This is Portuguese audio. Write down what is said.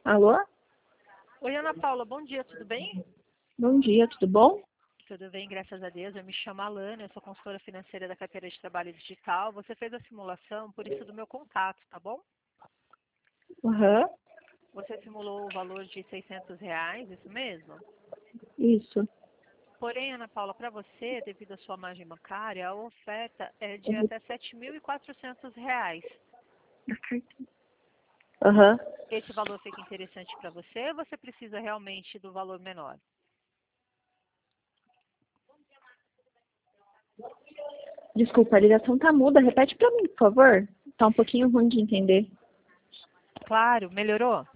Alô? Oi, Ana Paula, bom dia, tudo bem? Bom dia, tudo bom? Tudo bem, graças a Deus. Eu me chamo Alana, eu sou consultora financeira da carteira de trabalho digital. Você fez a simulação, por isso do meu contato, tá bom? Aham, Você simulou o valor de R$ 600, isso mesmo? isso. Porém, Ana Paula, para você, devido à sua margem bancária, a oferta é de até R$ 7.400. Aham. Esse valor fica interessante para você ou você precisa realmente do valor menor? Desculpa, a ligação tá muda. Repete pra mim, por favor. Tá um pouquinho ruim de entender. Claro, melhorou?